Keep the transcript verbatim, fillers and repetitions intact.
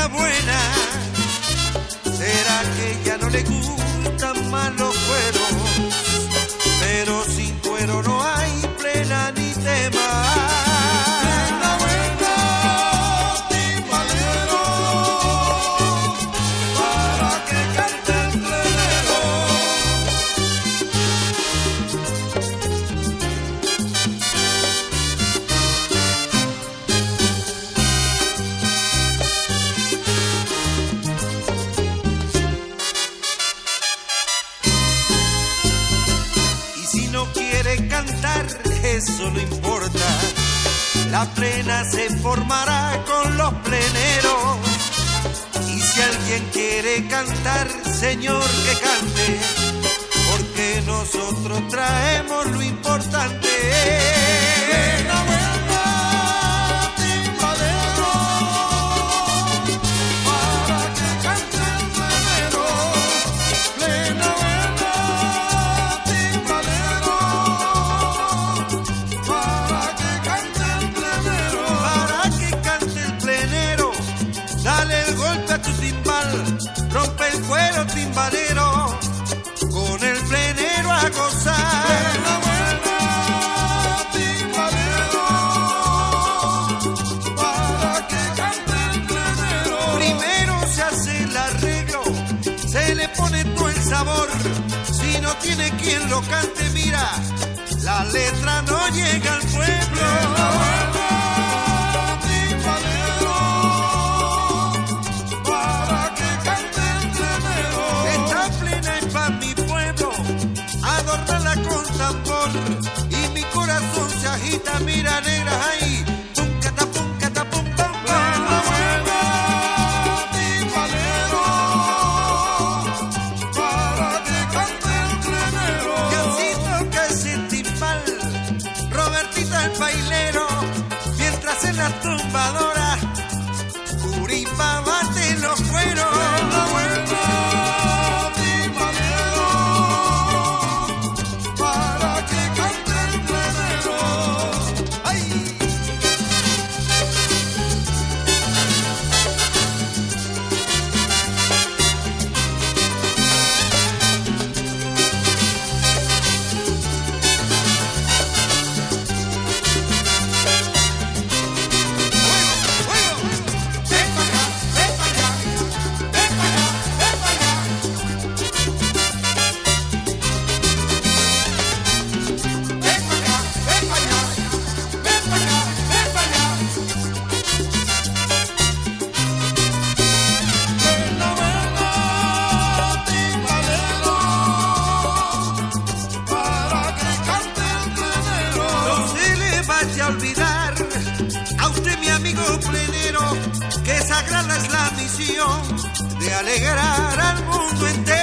chica buena. ¿Será que ya no le gustan más los cueros? Pero sin cuero no hay plena ni tema. Plena buena, timbalero, para que cante el plenero. Y si no quiere cantar, eso no importa. La plena se formará con los pleneros. Y si alguien quiere cantar, señor, que cante, porque nosotros traemos lo importante. Plena buena, timbalero, para que cante el plenero. Plena buena, timbalero, para que cante el plenero. Para que cante el plenero, dale el golpe a tu timbal, rompe el cuero timbalero, con el plenero a gozar. Plena buena, timbalero, para que cante el plenero. Primero se hace el arreglo, se le pone todo el sabor. Si no tiene quien lo cante, mira, la letra no llega al pueblo. Plena buena, timbalero, para que cante el plenero. Esta plena es pa' mi pueblo, adornala con tambor, y mi corazón se agita, mira, negra, ahí, pum, cata, pum, cata, pum, pum, pum. Plena buena, timbalero, para que cante el plenero. Y así toca ese timbal, Robertito el bailero, mientras en la tumbadora Curimba bate los cueros. Plena buena, timbalero, para que cante el plenero. ¡Ay! Fuego, fuego. Ven pa' acá, ven pa' allá, ven pa' allá, ven pa' allá. Ven pa' acá, ven pa' allá, ven pa' acá, ven pa' allá. Plena buena, timbalero, para que cante el plenero. No se le vaya a olvidar a usted, mi amigo plenero, que sagrada es la misión de alegrar al mundo entero.